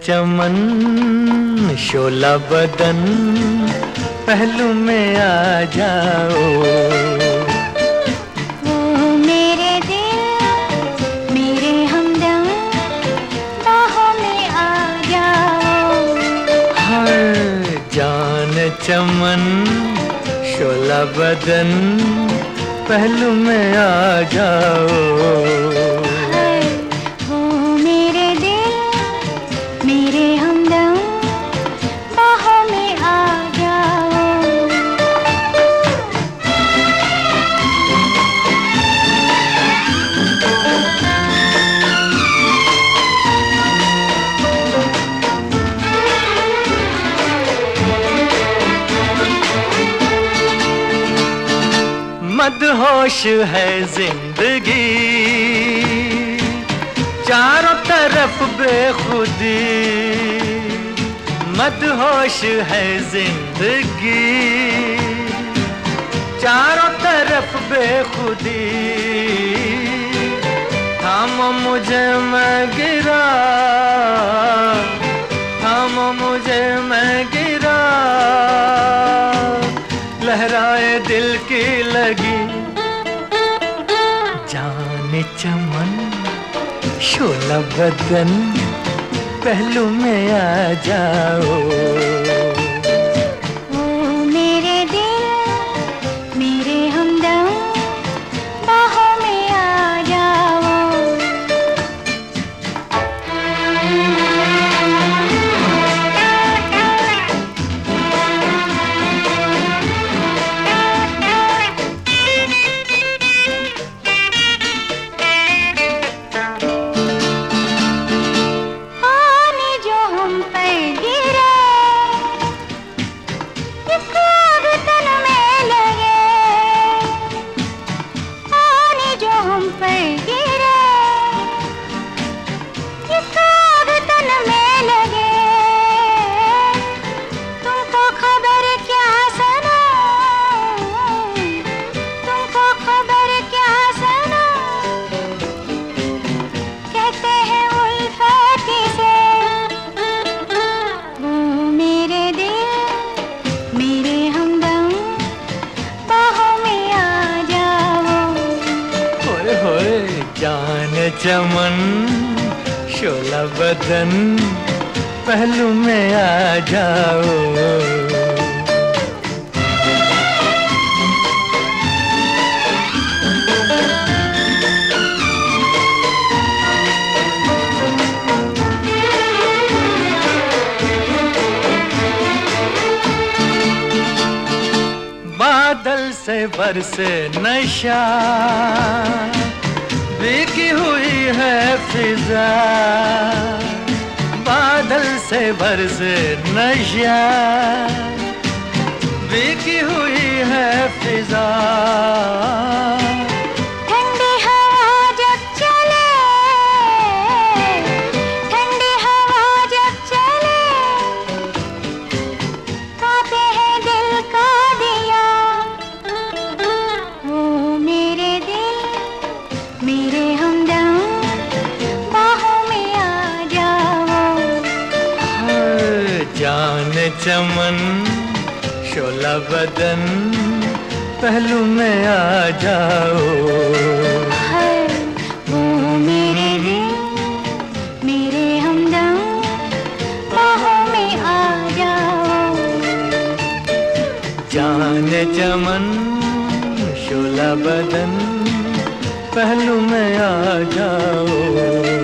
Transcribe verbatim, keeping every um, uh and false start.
चमन शोला बदन पहलू में आ जाओ। ओ मेरे दिल मेरे हमदम बाहों में आ जाओ। हर जान चमन शोला बदन पहलू में आ जाओ। मदहोश है जिंदगी चारों तरफ बेखुदी, मदहोश है जिंदगी चारों तरफ बेखुदी। थामो मुझे मैं गिरा, थामो मुझे मैं गिरा, लहराए दिल की लगी। जाने चमन शोला बदन पहलू में आ जाओ। ओ मेरे दिल मेरे हमदम बाहों में आ जाओ। जान चमन शोला बदन पहलू में आ जाओ। बादल से बरसे नशा भीगी हुई है फिजा, बादल से बरसे नशा भीगी हुई है फिजा। ठंडी हवा जब चले, ठंडी हवा जब चले, कांपे हैं दिल का दिया। ओ मेरे दिल मेरे हमदम बाहों में आ जाओ। हर जान चमन शोला बदन पहलू में आ जाओ। हर वो मेरे दिल मेरे हमदम बाहों में आ जाओ। जान चमन शोला बदन पहलू में आ जाओ।